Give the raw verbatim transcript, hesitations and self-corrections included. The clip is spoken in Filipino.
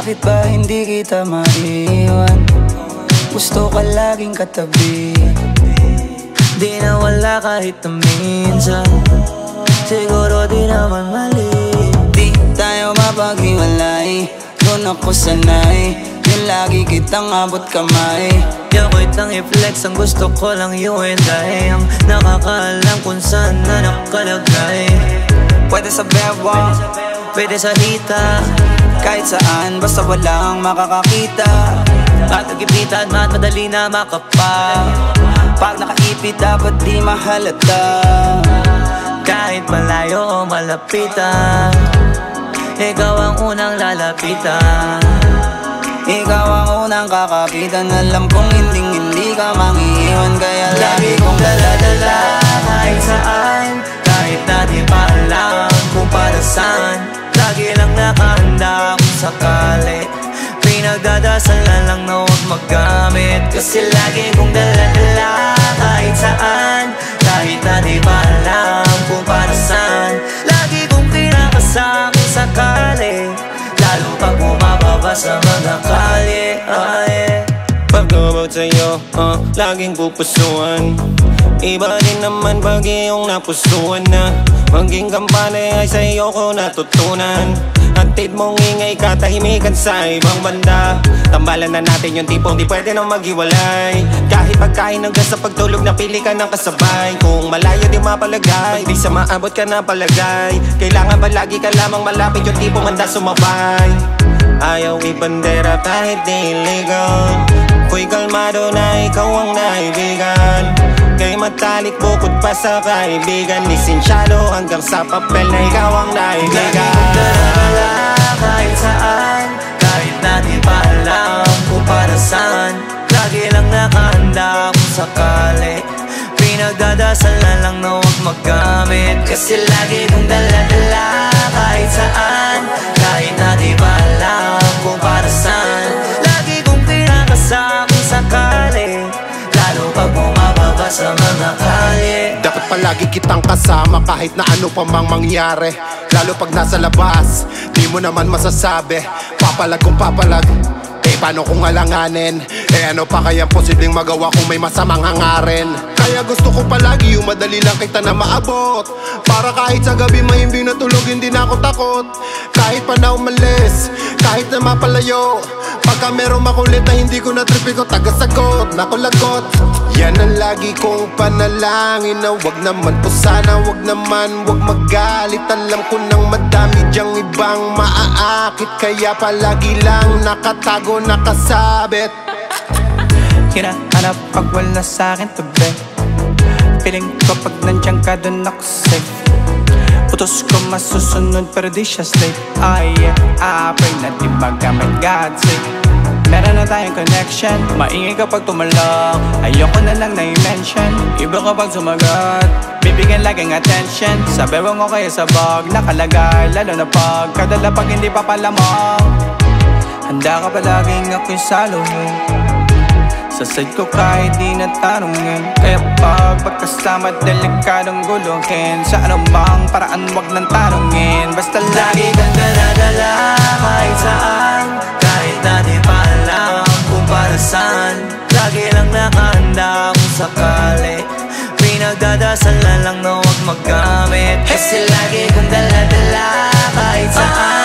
Bakit ba hindi kita maiwan? Gusto ka laging katabi. Di na wala kahit na minsan. Siguro di naman mali. Di tayo mapaghiwalay, doon ako sanay. Yung lagi kitang abot kamay. Yung kitang i-flex, ang gusto ko lang you and I. Ang nakakaalam kung saan na nakalagay. Pwede sa beba, pwede sa hita, kahit saan, basta walang makakakita. at nagipitan man, madali na makapa. Pag nakaipit, dapat di mahalata. Kahit malayo o malapitan, ikaw ang unang lalapitan. Ikaw ang unang kakapitan. Alam kong hinding hindi ka mangiiwan, kaya lagi kong dala-dala kahit saan, kahit na di pa alam kung para saan. Lagi lang nakahanda kung sakali. Pinagdadasal na lang na huwag magamit, kasi lagi kong dala-dala kahit saan, kahit na di pa alam kung para saan. Lagi kong kinakasama sakali, lalo pag bumababa sa mga kalye. Ah, yeah. Pag-about sa'yo, uh, laging pupusuan. Iba din naman pag iyong napusuan na. Maging kampane ay sa'yo ko natutunan. Hatid mong ingay, katahimikan sa ibang banda. Tambalan na natin yung tipong di pwede nang maghiwalay. Kahit pagkain hanggang sa pagtulog, napili ka ng kasabay. Kung malayo di mapalagay, di sa maabot ka na palagay. Kailangan palagi ka lamang malapit, yung tipong handa sumabay. Ayaw ibandera kahit di illegal. Ako'y kalmado na ikaw ang naibigan. Kay matalik bukod pa sa kaibigan. Lisensyado hanggang sa papel na ikaw ang naibigan. Dala-dala kahit saan, kahit na di pa alam kung para saan. Lagi lang nakahanda kung sakali. Pinagdadasal na lang na huwag magamit, kasi lagi kong dala-dala kahit saan, kahit na di pa alam kung para saan. Lagi kong kinakasama kung sakali, lalo pag bumababa sa mga kalye. Dapat palagi kitang kasama kahit na ano pa mang mangyari. Lalo pag nasa labas, di mo naman masasabi. Papalag kung papalag, eh paano kung alanganin? Eh ano pa kayang posibleng magawa kung may masamang hangarin? Kaya gusto ko palagi yung madali lang kita na maabot. Para kahit sa gabi mahimbing na tulog, hindi na ako takot. Kahit pa na umalis, kahit na mapalayo. Pagka merong makulit na hindi ko natripi ko, tagasagot, nakulagot. Yan ang lagi kong panalangin, na wag naman po sana, wag naman, wag magalit. Alam ko nang madami diyang ibang maaakit, kaya palagi lang nakatago, nakasabit. Hinahanap pag wala sa'kin tabi. Piling ko pag nandiyan ka dun ako safe. Utos ko masusunod pero di siya slave. Ay, yeah, I pray na di magamit God's sake. Meron na tayong connection, maingay kapag tumalak. Ayoko na lang na-mention, iba kapag sumagat. Bibigyan laging attention, sa bewang ko kaya sa bag nakalagay. Lalo na pag kadala pag hindi pa palamang. Handa ka palaging ako'y saluhin. Sa side ko kahit di natanungin. Kaya pag pagkasama delikadong guluhin. Sa anumang paraan wag nang tanungin. Basta lagi kang dala-dala kahit saan, kahit na di pa alam kung para saan. Lagi lang nakahanda kung sakali. Pinagdadasal na lang na huwag magamit, kasi lagi kong dala-dala kahit saan,